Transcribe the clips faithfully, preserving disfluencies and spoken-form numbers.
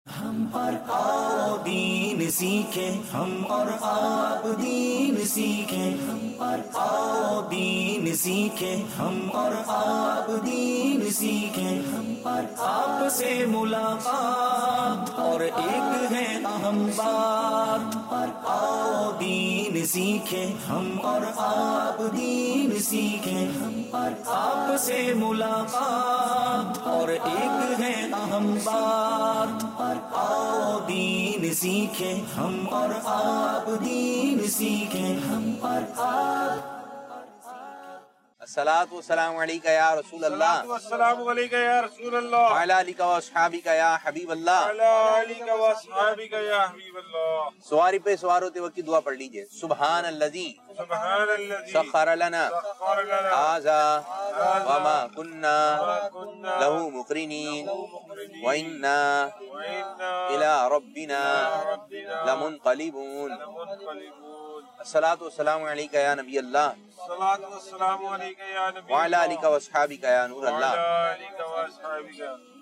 ہم اور آپ دین سیکھیں، ہم اور آپ دین سیکھیں، ہم اور آپ دین سیکھیں، ہم اور آپ دین سیکھیں، ہم اور آپ سے ملاقات اور ایک ہے اہم بات، اور آپ دین سیکھیں، ہم اور آپ دین سیکھیں، ہم اور آپ سے ملاقات اور ایک ہے اہم بات، اور آؤ دین سیکھیں، ہم اور آپ دین سیکھیں، ہم اور آپ۔ الصلاۃ والسلام علیک یا رسول اللہ، والسلام علیک یا رسول اللہ، وعلی آلک و اصحابک یا حبیب اللہ، وعلی آلک و اصحابک یا حبیب اللہ۔ سواری پہ سوار ہوتے وقت کی دعا پڑھ لیجئے۔ سبحان الذی سبحان الذی سخر لنا سخر لنا ھذا وما کنا كنا لہ مقرنین وإنا الی ربنا لمنقلبون۔ الصلاۃ والسلام علیک یا نبی اللہ، الصلاۃ والسلام علیک یا نبی وعلی آلک و اصحابک یا نور اللہ۔ وعلی آلک و اصحابک۔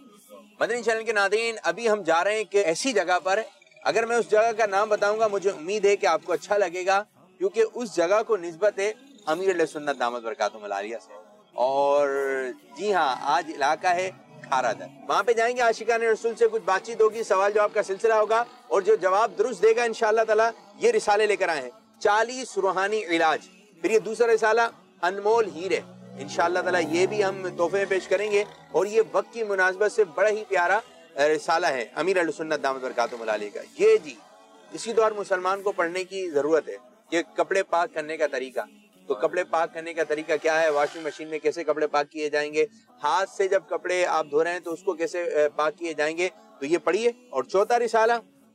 مدنی چینل کے ناظرین، ابھی ہم جا رہے ہیں کہ ایسی جگہ پر، اگر میں اس جگہ کا نام بتاؤں گا مجھے امید ہے کہ آپ کو اچھا لگے گا، کیونکہ اس جگہ کو نسبت ہے امیر علیہ سنت دامت برکاتہم العالیہ سے۔ اور جی ہاں، آج علاقہ ہے کھارا در، وہاں پہ جائیں گے، عاشقان رسول سے کچھ بات چیت ہوگی، سوال جواب کا سلسلہ ہوگا، اور جو جواب درست دے گا انشاءاللہ تعالی یہ رسالے لے کر آئے ہیں، چالیس روحانی علاج، پھر یہ دوسرا رسالہ انمول ہیرے، انشاءاللہ تعالی یہ بھی ہم تحفے میں پیش کریں گے، اور یہ وقت کی مناسبت سے بڑا ہی پیارا رسالہ ہے امیر علیہ سنت دامت برکاتہم العالیہ کا۔ یہ جی اسی دور مسلمان کو پڑھنے کی ضرورت ہے کہ کپڑے پاک کرنے کا طریقہ، تو کپڑے پاک کرنے کا طریقہ کیا ہے، واشنگ مشین میں کیسے کپڑے پاک کیے جائیں گے، ہاتھ سے جب کپڑے آپ دھو رہے ہیں تو اس کو کیسے پاک کیے جائیں گے، تو یہ پڑھیے۔ اور چوتھا رسالہ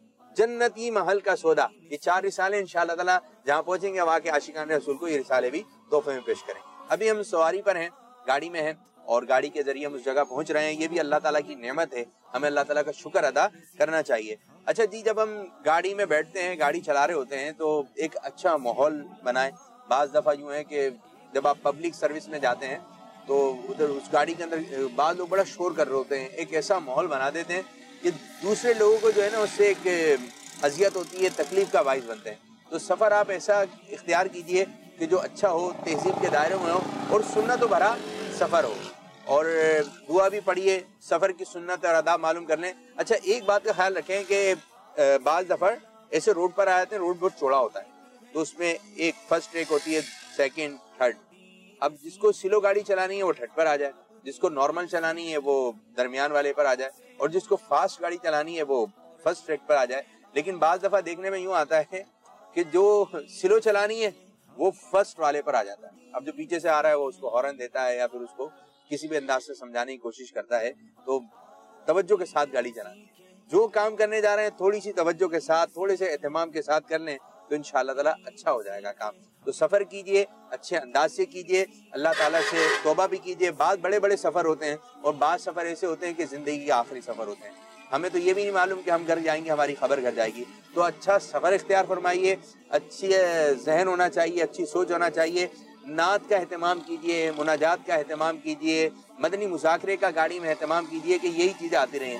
جنتی محل کا سودا، یہ چار رسالے انشاءاللہ تعالی جہاں پہنچیں گے وہاں کے عاشقان رسول کو یہ رسالے بھی تحفے میں پیش کریں۔ ابھی ہم سواری پر ہیں، گاڑی میں ہیں، اور گاڑی کے ذریعے ہم اس جگہ پہنچ رہے ہیں، یہ بھی اللہ تعالیٰ کی نعمت ہے، ہمیں اللہ تعالیٰ کا شکر ادا کرنا چاہیے۔ اچھا جی، جب ہم گاڑی میں بیٹھتے ہیں، گاڑی چلا رہے ہوتے ہیں، تو ایک اچھا ماحول بنائیں۔ بعض دفعہ یوں ہے کہ جب آپ پبلک سروس میں جاتے ہیں تو ادھر اس گاڑی کے اندر بعض لوگ بڑا شور کر رہے ہوتے ہیں، ایک ایسا ماحول بنا دیتے ہیں کہ دوسرے لوگوں کو جو ہے نا اس سے ایک اذیت ہوتی ہے، تکلیف کا باعث بنتے ہیں۔ تو سفر آپ ایسا اختیار کیجئے کہ جو اچھا ہو، تہذیب کے دائرے میں ہو، اور سنت و بھرا سفر ہو، اور دعا بھی پڑھیے، سفر کی سنت اور آداب معلوم کر لیں۔ اچھا ایک بات کا خیال رکھیں کہ بعض دفعہ ایسے روڈ پر آ جاتے ہیں، روڈ بہت چوڑا ہوتا ہے، تو اس میں ایک فرسٹ ٹریک ہوتی ہے، سیکنڈ، تھرڈ۔ اب جس کو سلو گاڑی چلانی ہے وہ تھرڈ پر آ جائے، جس کو نارمل چلانی ہے وہ درمیان والے پر آ جائے، اور جس کو فاسٹ گاڑی چلانی ہے وہ فرسٹ ٹریک پر آ جائے۔ لیکن بعض دفعہ دیکھنے میں یوں آتا ہے کہ جو سلو چلانی ہے وہ فرسٹ والے پر آ جاتا ہے، اب جو پیچھے سے آ رہا ہے وہ اس کو ہارن دیتا ہے یا پھر اس کو کسی بھی انداز سے سمجھانے کی کوشش کرتا ہے۔ تو توجہ کے ساتھ گاڑی چلانی، جو کام کرنے جا رہے ہیں تھوڑی سی توجہ کے ساتھ، تھوڑے سے اہتمام کے ساتھ کر لیں تو انشاءاللہ تعالیٰ اچھا ہو جائے گا کام۔ تو سفر کیجئے، اچھے انداز سے کیجئے، اللہ تعالیٰ سے توبہ بھی کیجئے۔ بعض بڑے بڑے سفر ہوتے ہیں، اور بعض سفر ایسے ہوتے ہیں کہ زندگی کے آخری سفر ہوتے ہیں، ہمیں تو یہ بھی نہیں معلوم کہ ہم گھر جائیں گے، ہماری خبر گھر جائے گی۔ تو اچھا سفر اختیار فرمائیے، اچھی ذہن ہونا چاہیے، اچھی سوچ ہونا چاہیے، نعت کا اہتمام کیجئے، مناجات کا اہتمام کیجئے، مدنی مذاکرے کا گاڑی میں اہتمام کیجئے کہ یہی چیزیں آتی رہیں۔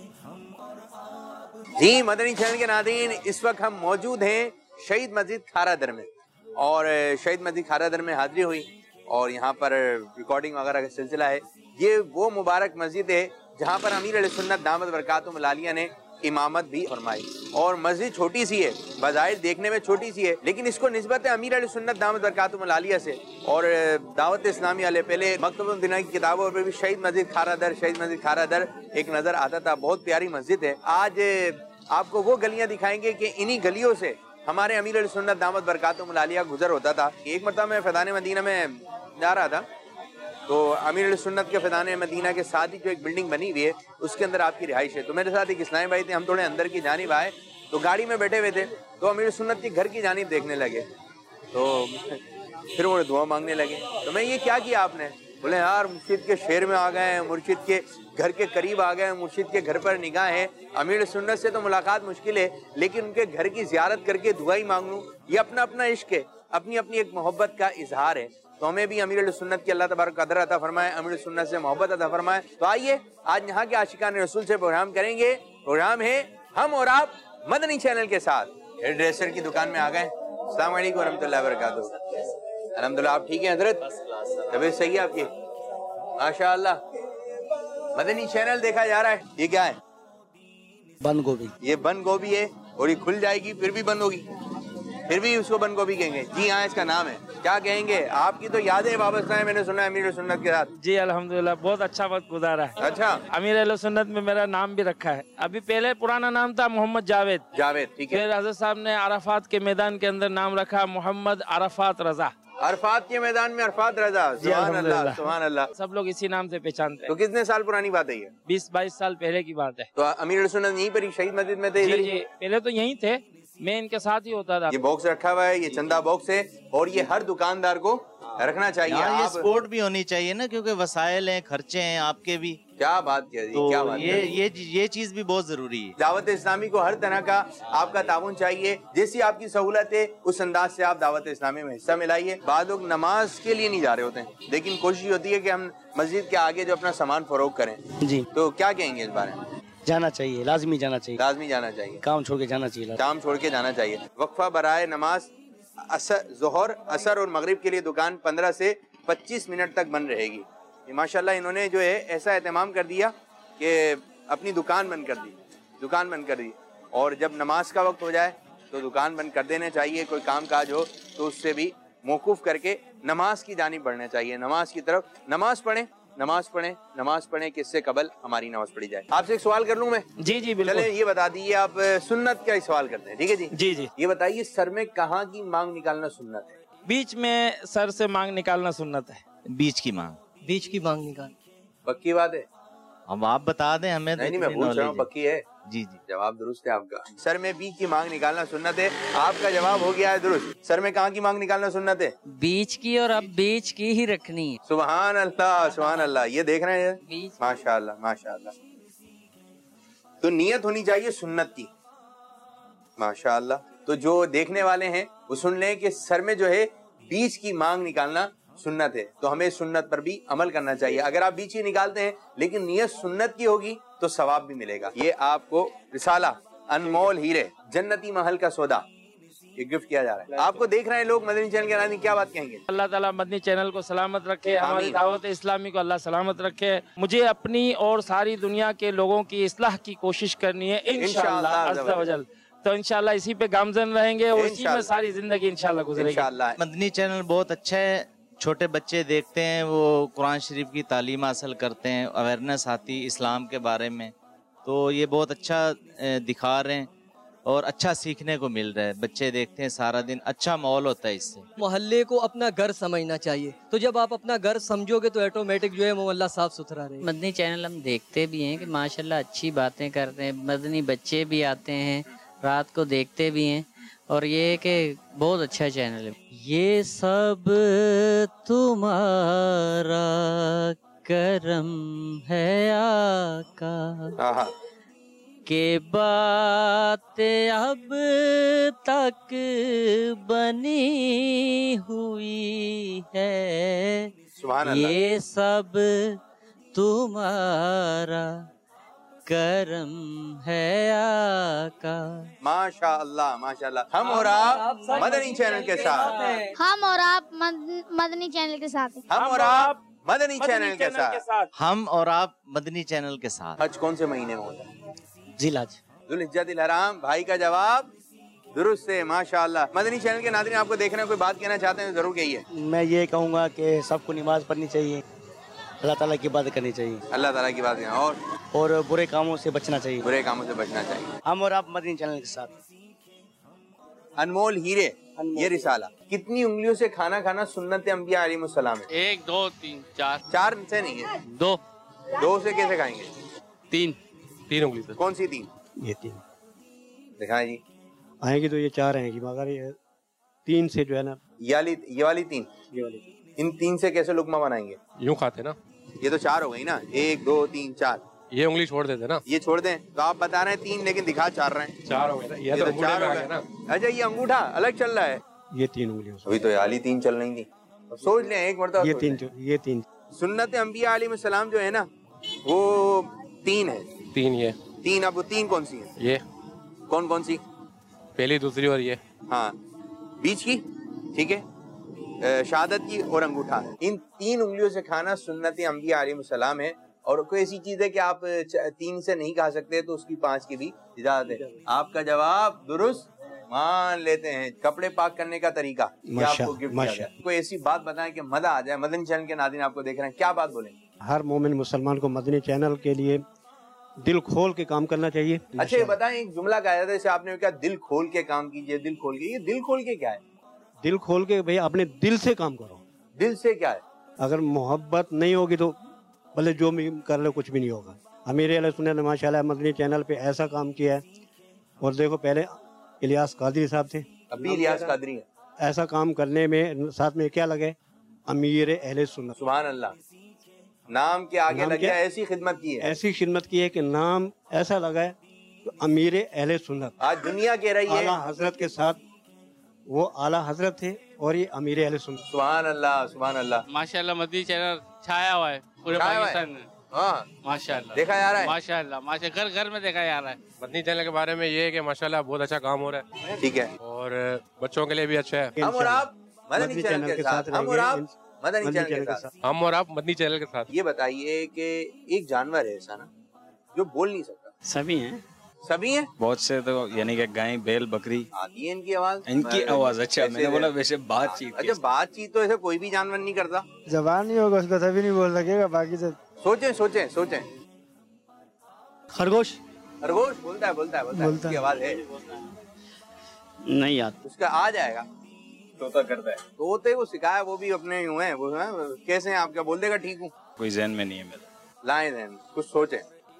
جی مدنی چینل کے ناظرین، اس وقت ہم موجود ہیں شہید مسجد کھارا در میں، اور شہید مسجد کھارا در میں حاضری ہوئی، اور یہاں پر ریکارڈنگ وغیرہ کا سلسلہ ہے۔ یہ وہ مبارک مسجد ہے جہاں پر امیر علیہ سنت دامت برکاتہم العالیہ نے امامت بھی فرمائی، اور مسجد چھوٹی سی ہے، بظاہر دیکھنے میں چھوٹی سی ہے، لیکن اس کو نسبت ہے امیر علیہ سنت دامت برکاتہم العالیہ سے۔ اور دعوت اسلامی والے پہلے مکتب الدین کی کتابوں پر بھی شہید مسجد کھارا در، شہید مسجد کھارا در ایک نظر آتا تھا، بہت پیاری مسجد ہے۔ آج آپ کو وہ گلیاں دکھائیں گے کہ انہی گلیوں سے ہمارے امیر علیہ سنت دامت برکاتہم العالیہ گزر ہوتا تھا۔ ایک مرتبہ میں فیضان مدینہ میں جا رہا تھا، تو امیر علیہ سنت کے فیضان مدینہ کے ساتھ ہی جو ایک بلڈنگ بنی ہوئی ہے اس کے اندر آپ کی رہائش ہے، تو میرے ساتھ ایک اسلامی بھائی تھے، ہم تھوڑے اندر کی جانب آئے، تو گاڑی میں بیٹھے ہوئے تھے، تو امیر سنت کے گھر کی جانب دیکھنے لگے، تو پھر وہ دعا مانگنے لگے۔ تو میں یہ کیا کیا آپ نے؟ بولے یار مرشد کے شہر میں آ گئے ہیں، مرشد کے گھر کے قریب آ گئے ہیں، مرشد کے گھر پر نگاہ ہے، امیر سنت سے تو ملاقات مشکل ہے، لیکن ان کے گھر کی زیارت کر کے دعا ہی مانگ لوں، یہ اپنا اپنا عشق ہے، اپنی اپنی ایک محبت کا اظہار ہے۔ تو ہمیں بھی امیر علیہ سنت کی اللہ تبارک قدر عطا فرمائے، امیر سنت سے محبت عطا فرمائے۔ تو آئیے آج یہاں کے عاشقان رسول سے پروگرام کریں گے، پروگرام ہے ہم اور آپ مدنی چینل کے ساتھ. ہیئر ڈریسر کی دکان میں آ گئے. السلام علیکم ورحمۃ اللہ وبرکاتہ. الحمدللہ آپ ٹھیک ہیں حضرت؟ طبیعت صحیح ہے آپ کی؟ ماشاء اللہ. مدنی چینل دیکھا جا رہا ہے. یہ کیا ہے؟ بند گوبھی. یہ بند گوبھی ہے اور یہ کھل جائے گی پھر بھی بند ہوگی, پھر بھی اس کو بند گوبھی کہیں گے. جی ہاں, اس کا نام ہے. کیا کہیں گے؟ آپ کی تو یادیں وابستہ ہیں, میں نے سنا ہے امیر سنت کے ساتھ. جی الحمدللہ بہت اچھا وقت گزارا ہے. اچھا, امیر اہل سنت میں میرا نام بھی رکھا ہے. ابھی پہلے پرانا نام تھا محمد جاوید. جاوید, ٹھیک ہے. پھر حضرت صاحب نے عرفات کے میدان کے اندر نام رکھا محمد عرفات رضا. عرفات کے میدان میں عرفات رضا. سبحان اللہ, سبحان اللہ. سب لوگ اسی نام سے پہچانتے تو ہیں. کتنے سال پرانی بات ہے یہ؟ بیس بائیس سال پہلے کی بات ہے. تو امیر سنت یہیں پر ہی شہید مسجد میں تھے؟ جی جی پہلے تو یہیں تھے, میں ان کے ساتھ ہی ہوتا تھا. یہ باکس رکھا ہوا ہے, یہ چندہ باکس ہے, اور یہ ہر دکاندار کو رکھنا چاہیے. یہ سپورٹ بھی ہونی چاہیے نا, کیونکہ وسائل ہیں, خرچے ہیں آپ کے بھی. کیا بات کیا, کیا بات. یہ یہ یہ چیز بھی بہت ضروری ہے. دعوت اسلامی کو ہر طرح کا آپ کا تعاون چاہیے. جیسی آپ کی سہولت ہے اس انداز سے آپ دعوت اسلامی میں حصہ ملائیے. بعض لوگ نماز کے لیے نہیں جا رہے ہوتے ہیں, لیکن کوشش ہوتی ہے کہ ہم مسجد کے آگے جو اپنا سامان فروخت کریں. جی تو کیا کہیں گے اس بارے میں؟ جانا چاہیے, لازمی جانا چاہیے. لازمی جانا چاہیے, کام چھوڑ کے جانا چاہیے. کام چھوڑ کے جانا چاہیے. وقفہ برائے نماز ظہر, عصر اور مغرب کے لیے دکان پندرہ سے پچیس منٹ تک بند رہے گی. ماشاءاللہ انہوں نے جو ہے ایسا اہتمام کر دیا کہ اپنی دکان بند کر دی, دکان بند کر دی. اور جب نماز کا وقت ہو جائے تو دکان بند کر دینا چاہیے. کوئی کام کاج ہو تو اس سے بھی موقوف کر کے نماز کی جانب بڑھنا چاہیے. نماز کی طرف نماز پڑھیں, نماز پڑھیں, نماز پڑھیں کہ اس سے قبل ہماری نماز پڑھی جائے. آپ سے ایک سوال کر لوں میں؟ جی جی بالکل. چلیں یہ بتا دیجیے, آپ سنت کا سوال کرتے ہیں, ٹھیک ہے جی؟ جی جی یہ بتائیے سر میں کہاں کی مانگ نکالنا سنت ہے؟ بیچ میں سر سے مانگ نکالنا سنت ہے. بیچ کی مانگ. بیچ کی مانگ نکال. پکی بات ہے؟ اب آپ بتا دیں ہمیں. نہیں نہیں میں پوچھ رہا ہوں, پکی ہے؟ جی جی جواب درست ہے آپ کا. سر میں بیچ کی مانگ نکالنا سنت ہے. آپ کا جواب ہو گیا ہے درست. سر میں کہاں کی مانگ نکالنا سنت ہے؟ بیچ کی, اور اب بیچ کی ہی رکھنی ہے. سبحان اللہ, سبحان اللہ. یہ دیکھ رہے ہیں, ماشاء اللہ ماشاء اللہ. تو نیت ہونی چاہیے سنت کی, ماشاء اللہ. تو جو دیکھنے والے ہیں وہ سن لیں کہ سر میں جو ہے بیچ کی مانگ نکالنا سنت ہے. تو ہمیں سنت پر بھی عمل کرنا چاہیے. اگر آپ بیچ ہی نکالتے ہیں لیکن نیت سنت کی ہوگی تو ثواب بھی ملے گا. یہ آپ کو رسالہ انمول ہیرے جنتی محل کا سودا یہ گفٹ کیا جا رہا ہے. آپ کو دیکھ رہے ہیں لوگ مدنی چینل کے ناظرین, کیا بات کہیں گے؟ اللہ تعالیٰ مدنی چینل کو سلامت رکھے, ہماری دعوت اسلامی کو اللہ سلامت رکھے. مجھے اپنی اور ساری دنیا کے لوگوں کی اصلاح کی کوشش کرنی ہے انشاءاللہ عز و جل. تو انشاءاللہ اسی پہ گامزن رہیں گے اور اسی میں ساری زندگی انشاءاللہ گزرے گی. مدنی چینل بہت اچھا ہے. چھوٹے بچے دیکھتے ہیں, وہ قرآن شریف کی تعلیم حاصل کرتے ہیں, اویئرنیس آتی اسلام کے بارے میں. تو یہ بہت اچھا دکھا رہے ہیں اور اچھا سیکھنے کو مل رہا ہے. بچے دیکھتے ہیں سارا دن, اچھا ماحول ہوتا ہے اس سے. محلے کو اپنا گھر سمجھنا چاہیے. تو جب آپ اپنا گھر سمجھو گے تو ایٹومیٹک جو ہے محلہ صاف ستھرا رہے. مدنی چینل ہم دیکھتے بھی ہیں کہ ماشاءاللہ اچھی باتیں کرتے ہیں. مدنی بچے بھی آتے ہیں, رات کو دیکھتے بھی ہیں, اور یہ کہ بہت اچھا چینل ہے. یہ سب تمہارا کرم ہے آقا, کہ باتیں اب تک بنی ہوئی ہے. یہ سب تمہارا کرم ہے آقا. ماشاء اللہ ماشاء اللہ. ہم اور آپ مدنی چینل کے ساتھ, ہم اور آپ مدنی چینل کے ساتھ, ہم اور آپ مدنی چینل کے ساتھ, ہم اور آپ مدنی چینل کے ساتھ. حج کون سے مہینے میں ہوتا ہے؟ ذی الحج. ذوالحجۃ الحرام. بھائی کا جواب درست ہے, ماشاء اللہ. مدنی چینل کے ناظرین آپ کو دیکھ رہے ہیں, کوئی بات کہنا چاہتے ہیں ضرور کہیے. میں یہ کہوں گا کہ سب کو نماز پڑھنی چاہیے, اللہ تعالیٰ کی بات کرنی چاہیے, اللہ تعالیٰ کی بات کرنا, اور اور برے کاموں سے بچنا چاہیے. برے کاموں سے بچنا چاہیے. ہم اور آپ مدنی چینل کے ساتھ. انمول ہیرے یہ رسالہ. کتنی انگلیوں سے کھانا کھانا سنت انبیاء علیہ السلام ہے؟ ایک دو تین چار. چار سے نہیں ہے, دو. دو سے کیسے کھائیں گے؟ تین. تین انگلی سے. کون سی تین؟ یہ تین دکھائیں جی. آئیں گی تو یہ چار آئیں گی, مگر یہ تین سے جو ہے نا, یہ والی یہ والی تین, یہ والی ان تین سے کیسے لقمہ بنائیں گے؟ یوں کھاتے نا, یہ تو چار ہو گئی نا, ایک دو تین چار. یہ انگلی چھوڑ دیتے نا, یہ چھوڑ دیں. تو آپ بتا رہے ہیں تین, لیکن دکھا چار رہے ہیں. چار ہو گئے نا, یہ تو چار ہو گئے نا. اچھا یہ انگوٹھا الگ چل رہا ہے, یہ تین انگلیوں سے. ابھی تو یہ والی تین چل رہی تھی. سوچ لیں ایک مرتبہ. یہ تین یہ تین سنت انبیاء علیہ السلام جو ہے نا وہ تین ہے. تین یہ تین. اب وہ تین کون سی ہیں؟ یہ کون کون سی؟ پہلی دوسری اور یہ ہاں بیچ کی ٹھیک ہے شہادت کی اور انگوٹھا. ان تین انگلیوں سے کھانا سنت انبیاء علیہ السلام ہے. اور کوئی ایسی چیز ہے کہ آپ تین سے نہیں کھا سکتے تو اس کی پانچ کی بھی اجازت ہے. آپ کا جواب درست مان لیتے ہیں. کپڑے پاک کرنے کا طریقہ یہ آپ کو گفٹ کیا گیا. کوئی ایسی بات بتائیں کہ مزہ آ جائے. مدنی چینل کے ناظرین آپ کو دیکھ رہے ہیں, کیا بات بولیں؟ ہر مومن مسلمان کو مدنی چینل کے لیے دل کھول کے کام کرنا چاہیے. اچھا یہ بتائیں, ایک جملہ کہا جاتا ہے جیسے آپ نے کہا دل کھول کے کام کیجئے, دل کھول کے, یہ دل کھول کے کیا ہے؟ دل کھول کے بھئی اپنے دل سے کام کرو. دل سے کیا ہے؟ اگر محبت نہیں ہوگی تو بھلے جو بھی کر لے کچھ بھی نہیں ہوگا. امیر علیہ سنت نے ماشاءاللہ مدنی چینل پہ ایسا کام کیا ہے. اور دیکھو پہلے الیاس قادری صاحب تھے, ابھی الیاس قادری ہے. ایسا کام کرنے میں ساتھ میں کیا لگے, امیر اہل سنت. سبحان اللہ, نام کے آگے لگ گیا, ایسی خدمت کی ہے, ایسی خدمت کی ہے کہ نام ایسا لگا ہے امیر اہل سنت. آج دنیا کہہ رہی ہے اعلیٰ حضرت کے ساتھ وہ اعلیٰ حضرت تھے اور یہ امیر اہل سنت. سبحان اللہ سبحان اللہ. ماشاءاللہ مدنی چینل چھایا ہوا ہے پورے پاکستان میں. ہاں ماشاءاللہ دیکھا جا رہا ہے. ماشاءاللہ ماشاء گھر گھر میں دیکھا جا رہا ہے. مدنی چینل کے بارے میں یہ ہے کہ ماشاءاللہ بہت اچھا کام ہو رہا ہے. ٹھیک ہے, اور بچوں کے لیے بھی اچھا ہے. ہم اور آپ مدنی چینل کے ساتھ, ہم اور آپ مدنی چینل کے ساتھ, ہم اور آپ مدنی چینل کے ساتھ. یہ بتائیے کہ ایک جانور ہے ایسا نا جو بول نہیں سکتا. سبھی ہیں, سبھی ہیں, بہت سے تو یعنی کہ گائیں بیل بکری آتی ہے ان کی آواز. ان کی آواز اچھا میں نے بولا ویسے بات چیت. اچھا بات چیت تو ایسا کوئی بھی جانور نہیں کرتا. زبان نہیں ہوگا اس کو تبھی نہیں بول سکے گا, باقی سے سوچیں سوچیں سوچیں. خرگوش خرگوش بولتا ہے بولتا ہے بولتا ہے, اس کی آواز ہے نہیں یاد, اس کا آ جائے گا. طوطا کرتا ہے, طوطے کو سکھایا وہ بھی اپنے یوں ہیں. وہ کیسے ہیں آپ, کیا بول دے گا ٹھیک ہوں؟ کوئی ذہن میں نہیں ہے میرا. لائیں ذہن, کچھ سوچیں.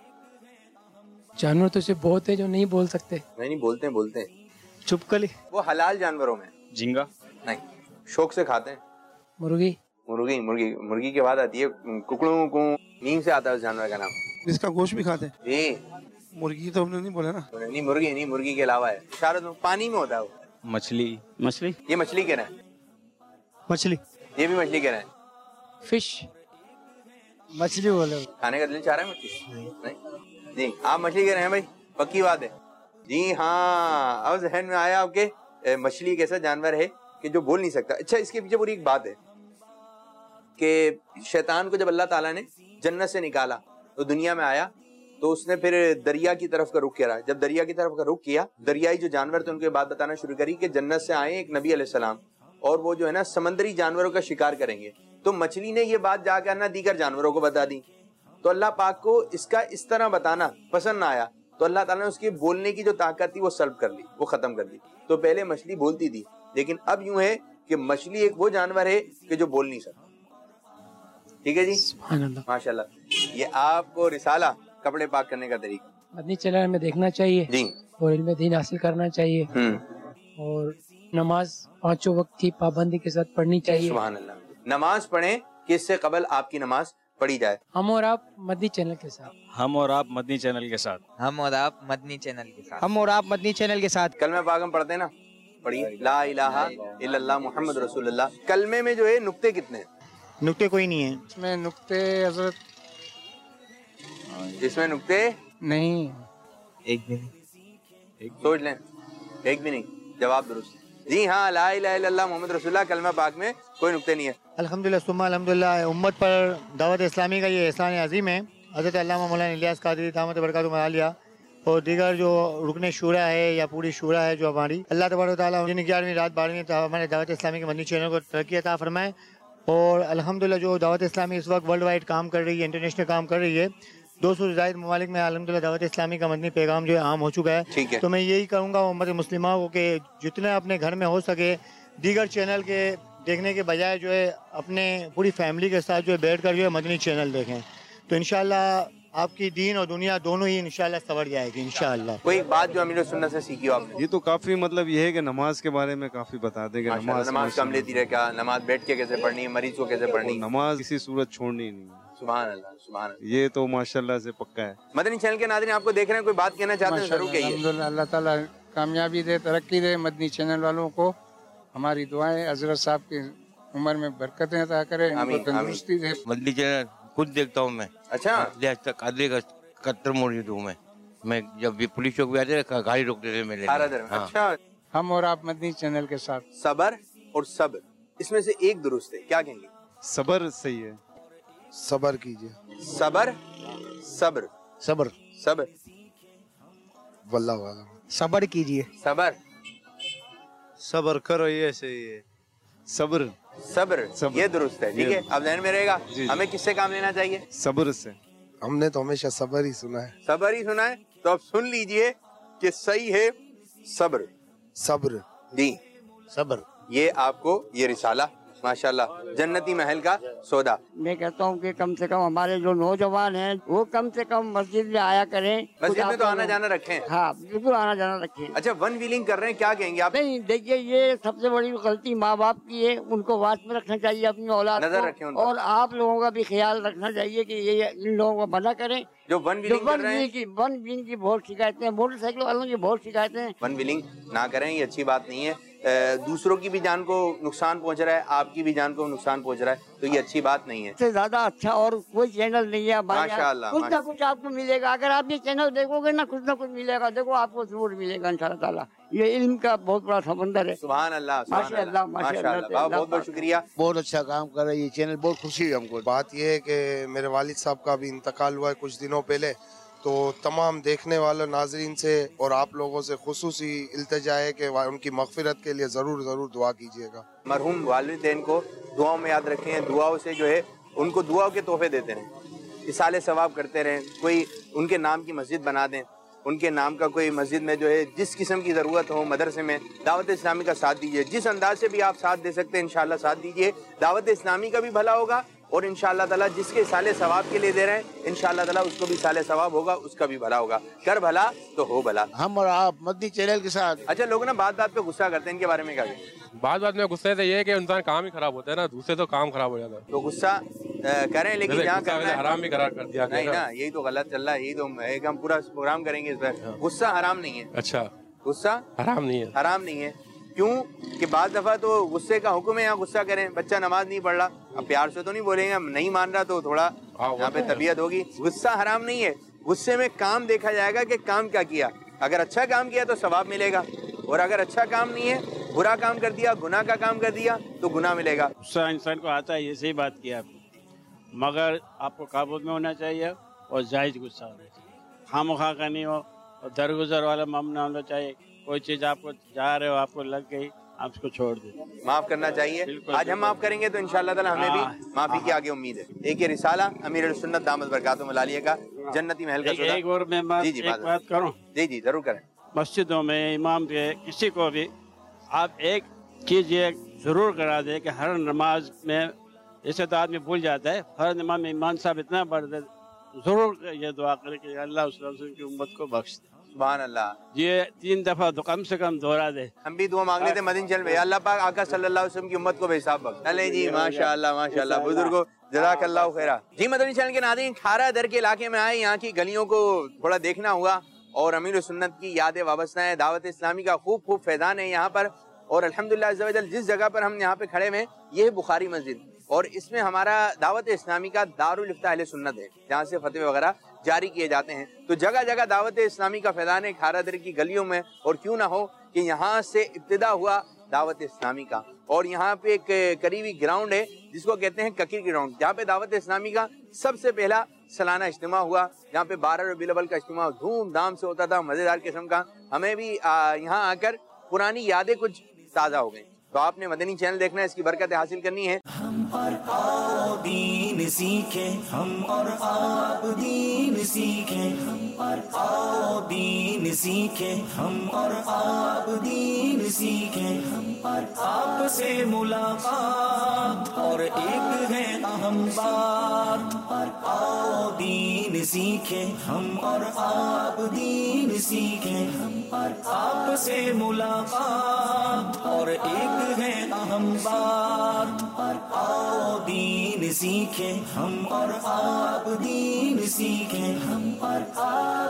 جانور تو سے بہت ہے جو نہیں بول سکتے. نہیں نہیں بولتے ہیں بولتے ہیں. چھپکلی وہ حلال جانوروں میں. جھینگا نہیں, شوق سے کھاتے ہیں. مرغی مرغی مرغی مرغی کے بعد آتی ہے ککڑوں کو, نیم سے آتا ہے اس جانور کا نام. جس کا گوشت بھی کھاتے ہیں. جی مرغی تو ہم نے نہیں بولا نا. نہیں مرغی نہیں, مرغی کے علاوہ ہے. اشارت پانی میں ہوتا ہے وہ. مچھلی مچھلی یہ مچھلی کہہ رہے ہیں. مچھلی یہ بھی مچھلی کہہ رہے ہیں. فش مچھلی بولے. کھانے کا دل چاہ رہا ہے مچھلی؟ نہیں جی آپ مچھلی کہہ رہے ہیں بھائی, پکی بات ہے. جی ہاں, اب ذہن میں آیا آپ کے مچھلی ایک ایسا جانور ہے کہ جو بول نہیں سکتا. اچھا اس کے پیچھے پوری ایک بات ہے کہ شیطان کو جب اللہ تعالیٰ نے جنت سے نکالا تو دنیا میں آیا تو اس نے پھر دریا کی طرف کا رخ کیا. جب دریا کی طرف کا رخ کیا, دریائی جو جانور تھے ان کے بات بتانا شروع کری کہ جنت سے آئے ایک نبی علیہ السلام اور وہ جو ہے نا سمندری جانوروں کا شکار کریں گے. تو مچھلی نے یہ بات جا کر نہ دیگر جانوروں کو بتا دی. تو اللہ پاک کو اس کا اس طرح بتانا پسند نہ آیا تو اللہ تعالیٰ نے اس کی بولنے کی جو طاقت تھی وہ سلب کر لی, وہ ختم کر دی. تو پہلے مچھلی بولتی تھی, لیکن اب یوں ہے کہ مچھلی ایک وہ جانور ہے کہ جو بول نہیں سکتا. ٹھیک ہے جی, سبحان اللہ ماشاء اللہ. یہ آپ کو رسالہ کپڑے پاک کرنے کا طریقہ مدنی چینل میں دیکھنا چاہیے جی, اور علم دین حاصل کرنا چاہیے, ہوں اور نماز پانچوں وقت کی پابندی کے ساتھ پڑھنی چاہیے. سبحان اللہ. نماز پڑھیں کہ اس سے قبل آپ کی نماز پڑھی جائے. ہم اور آپ مدنی چینل کے ساتھ, ہم اور آپ مدنی چینل کے ساتھ, ہم اور آپ مدنی چینل کے ساتھ, ہم اور آپ مدنی چینل کے ساتھ. کلمہ پاک ہم پڑھتے ہیں نا, پڑھیے لا الہ الا اللہ محمد رسول اللہ. کلمے میں جو ہے نقطے کتنے ہیں؟ نقطے کوئی نہیں ہے اس میں. نقطے حضرت اس میں نقطے نہیں. ایک بھی نہیں, سوچ لیں, ایک بھی نہیں. جواب درست. جی ہاں, لا الہ الا اللہ محمد رسول اللہ کلمہ پاک میں کوئی نقطے نہیں ہے. الحمدللہ ثم الحمدللہ. امت پر دعوت اسلامی کا یہ احسان عظیم ہے. حضرت علامہ مولانا الیاس قادری دامت برکاتہ عالیہ اور دیگر جو رکن شورا ہے یا پوری شورا ہے جو ہماری, اللہ تبارک و تعالیٰ جن گیارہویں رات بارہویں ہمارے دعوت اسلامی کے مدنی چینل کو ترقی عطا فرمائے. اور الحمدللہ جو دعوت اسلامی اس وقت ورلڈ وائڈ کام کر رہی ہے, انٹرنیشنل کام کر رہی ہے, دو سو سے زائد ممالک میں الحمدللہ دعوت اسلامی کا مدنی پیغام جو ہے عام ہو چکا ہے. تو میں یہی کہوں گا امت مسلمہ کو کہ جتنے اپنے گھر میں ہو سکے دیگر چینل کے دیکھنے کے بجائے جو ہے اپنے پوری فیملی کے ساتھ جو ہے بیٹھ کر جو ہے مدنی چینل دیکھیں, تو انشاءاللہ آپ کی دین اور دنیا دونوں ہی انشاءاللہ سنور جائے گی انشاءاللہ. کوئی ایک بات جو امیر سنت سے سیکھی ہو آپ نے؟ یہ تو کافی مطلب یہ ہے کہ نماز کے بارے میں کافی بتا دے گا. نماز نماز کم لیتی رہے کیا, نماز بیٹھ کے کیسے پڑھنی ہے, مریض کو کیسے پڑھنی, نماز کسی صورت چھوڑنی نہیں. سبحان اللہ سبحان اللہ. یہ تو ماشاءاللہ سے پکا ہے. مدنی چینل کے ناظرین آپ کو دیکھ رہے ہیں, کوئی بات کہنا چاہتے ہیں ضرور کہیے. الحمدللہ اللہ تعالیٰ کامیابی دے, ترقی دے مدنی چینل والوں کو. ہماری دعائیں حضرت صاحب کی عمر میں برکتیں عطا کرے, ان کو تندرستی دے. مدنی چینل خود دیکھتا ہوں میں. اچھا, قادری کا کتر مرید ہوں میں. मैं जब भी पुलिस चौक भी आते गाड़ी रोकते थे मेरे खारा दर में। हाँ। अच्छा, हम और आप मदनी चैनल के साथ। सबर और सब्र, इसमें से एक दुरुस्त है, क्या कहेंगे? सबर सही है। सबर कीजिए। सबर, सब्र, सबर, सब्र, वल्लाह वाला। सबर कीजिए। सबर, सबर करो, ये सही है। सब्र, सब्र, सब्र। ये दुरुस्त है। ठीक है, अब ध्यान में रहेगा। हमें किससे काम लेना चाहिए? सब्र से। हमने तो हमेशा सबर ही सुना है। सबर ही सुना है, तो अब सुन लीजिए कि सही है सब्र। सब्र जी, सब्र। ये आपको ये रिसाला माशाल्लाह जन्नती महल का सौदा। मैं कहता हूँ कि कम से कम हमारे जो नौजवान हैं वो कम से कम मस्जिद में आया करें। मस्जिद में तो आना जाना रखें। हाँ बिल्कुल आना जाना रखें। अच्छा, वन व्हीलिंग कर रहे हैं, क्या कहेंगे आप? नहीं, देखिए ये सबसे बड़ी गलती माँ बाप की है, उनको वाच में रखना चाहिए अपनी औलाद को। नजर रखें उन पर। और आप लोगों का भी ख्याल रखना चाहिए कि ये इन लोगों को मना करें जो वन व्हीलिंग कर रहे हैं। की वन व्हीलिंग की बहुत शिकायतें, मोटरसाइकिल वालों की बहुत शिकायतें। वन व्हीलिंग ना करें, ये अच्छी बात नहीं है। दूसरों की भी जान को नुकसान पहुंच रहा है, आपकी भी जान को नुकसान पहुंच रहा है, तो ये अच्छी बात नहीं है। इससे ज्यादा अच्छा और कोई चैनल नहीं है। माशाअल्लाह, कुछ ना कुछ आपको मिलेगा, अगर आप ये चैनल देखोगे ना कुछ ना कुछ मिलेगा। देखो आपको जरूर मिलेगा इंशाअल्लाह ताला। ये इल्म का बहुत बड़ा समंदर है। सुभान अल्लाह, माशाअल्लाह, माशाअल्लाह, बहुत बहुत शुक्रिया। बहुत अच्छा काम कर रहा है ये चैनल, बहुत खुशी है हमको। बात ये है कि मेरे वालिद साहब का भी इंतकाल हुआ है कुछ दिनों पहले, तो तमाम देखने वाले नाजरीन से और आप लोगों से खुसूसी इल्तिजा है कि उनकी मगफिरत के लिए ज़रूर ज़रूर दुआ कीजिएगा। मरहूम वालिदैन को दुआओं में याद रखें, दुआओं से जो है उनको दुआओं के तोहफे देते रहें, इसाले सवाब करते रहें, कोई उनके नाम की मस्जिद बना दें, उनके नाम का कोई मस्जिद में जो है जिस किस्म की ज़रूरत हो, मदरसे में दावत इस्लामी का साथ दीजिए। जिस अंदाज से भी आप साथ दे सकते हैं इंशाअल्लाह साथ दीजिए। दावत इस्लामी का भी भला होगा और इंशाअल्लाह ताला जिसके साले सवाब के लिए दे रहे हैं इंशाअल्लाह ताला उसको भी साले सवाब होगा, उसका भी भला होगा। कर भला तो हो भला। हम और आप मदनी चैनल के साथ। अच्छा, लोग ना बात बात पे गुस्सा करते हैं, इनके बारे में क्या कहें? बात बात में गुस्से से ये है कि इंसान काम ही खराब होता है ना, दूसरे तो काम खराब हो जाता है। तो गुस्सा करें, लेकिन यहाँ करना है हराम भी करार कर दिया नहीं ना, यही तो गलत चल रहा है। यही तो एक हम पूरा प्रोग्राम करेंगे इस पर। गुस्सा हराम नहीं है। अच्छा, गुस्सा हराम नहीं है। हराम नहीं है क्यों कि बाद दफा तो गुस्से का हुक्म है यहाँ गुस्सा करें। बच्चा नमाज नहीं पढ़ रहा, अब प्यार से तो नहीं बोलेंगे, नहीं मान रहा तो थोड़ा यहाँ पे तबीयत होगी। गुस्सा हराम नहीं है, गुस्से में काम देखा जाएगा कि काम क्या किया। अगर अच्छा काम किया तो सवाब मिलेगा, और अगर अच्छा काम नहीं है, बुरा काम कर दिया, गुनाह का काम कर दिया तो गुनाह मिलेगा। गुस्सा इंसान को आता है, ये सही बात किया आपने, मगर आपको काबू में होना चाहिए और जायज गुस्सा होना चाहिए। खामखा का नहीं हो और दरगुजर वाला मामला होना चाहिए। कोई चीज आपको जा रहे हो, आपको लग गई, आप उसको छोड़ दे, माफ करना चाहिए। आज हम माफ करेंगे तो इंशाअल्लाह ताला हमें भी माफी की आगे उम्मीद है। एक ये रिसाला अमीर सुन्नत दामद बरकातुहू मलालिया का जन्नती महल का एक, एक और मैं बात, जी जी एक बात करूं। जी जी जरूर करें। मस्जिदों में इमाम के किसी को भी आप एक चीज ये जरूर करा दे कि हर नमाज में, जैसे तो आदमी भूल जाता है, हर नमाज में ईमान साहब इतना बढ़ दे, जरूर ये दुआ करे कि अल्लाह उस की उम्मत को बख्श दे। सुभान अल्लाह। ये तीन दफा तो कम से कम दोहरा दे। हम भी दुआ मांग लेते मदीन चल में, अल्लाह पाक आका सल्लल्लाहु अलैहि वसल्लम की उम्मत को बेहिसाब बख्श। चले जी, माशाअल्लाह माशाअल्लाह, बुजुर्गो जज़ाकल्लाहु खैरा। जी मदनी चैनल के नाज़रीन, खारा दर के इलाके में आए, यहाँ की गलियों को थोड़ा देखना हुआ और अमीर सुन्नत की यादें वाबस्ता है। दावत इस्लामी का खूब खूब फैज़ान है यहाँ पर, और अल्हम्दुलिल्लाह अज़्ज़ा वजल जिस जगह पर हम यहाँ पे खड़े हैं ये है बुखारी मस्जिद, और इसमें हमारा दावत इस्लामी का दारुल इफ्ताह अहले सुन्नत है, जहाँ से फतवे वगैरह जारी किए जाते हैं। तो जगह जगह दावत इस्लामी का फैज़ान है खारा दर की गलियों में, और क्यों ना हो कि यहाँ से इब्तिदा हुआ दावत इस्लामी का। और यहाँ पे एक करीबी ग्राउंड है जिसको कहते हैं ककीर ग्राउंड, जहाँ पे दावत इस्लामी का सबसे पहला सालाना इज्तिमा हुआ, जहाँ पे बारह रबीउल अव्वल का इज्तिमा धूमधाम से होता था, मजेदार किस्म का। हमें भी यहाँ आकर पुरानी यादें कुछ ताज़ा हो गई। तो आपने मदनी चैनल देखना है, इसकी बरकत हासिल करनी है। हम और आप दीन सीखे, हम और आप दीन सीखे, हम और आप दीन सीखे, हम और आप दीन सीखे, हम और आप से मुलाकात और एक है अहम बात। और आओ दीन सीखे, हम और आप दीन सीखे, हम और आप से मुलाकात और एक है अहम बात। और आओ दीन सीखे, हम और आप दीन सीखे, हम और आप